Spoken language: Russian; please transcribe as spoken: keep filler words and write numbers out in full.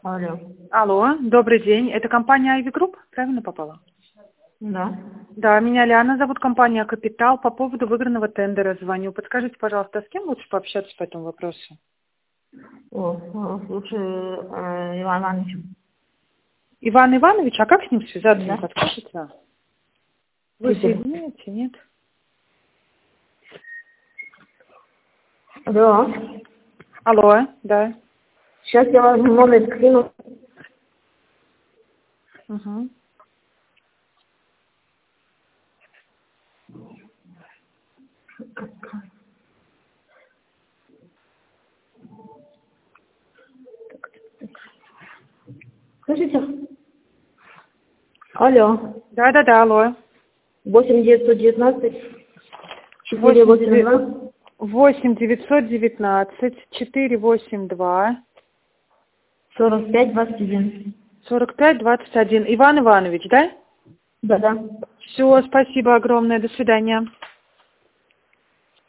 Алло. Алло, добрый день. Это компания Айви Групп, правильно попала? Да. Да, меня Лиана зовут, компания Капитал. По поводу выигранного тендера звоню. Подскажите, пожалуйста, с кем лучше пообщаться по этому вопросу? О, о, лучше э, Иван Иванович. Иван Иванович, а как с ним связаться, Да. не подскажете? Вы Питер. соедините, нет? Алло. Алло, да. Сейчас я вам номер скину. Угу. Слышите? Алло. Да-да-да, алло. восемь девятьсот девятнадцать четыре восемь два восемь девятьсот девятнадцать четыре восемь два сорок пять двадцать один. сорок пять двадцать один. Иван Иванович, да? Да, да. Все, спасибо огромное. До свидания.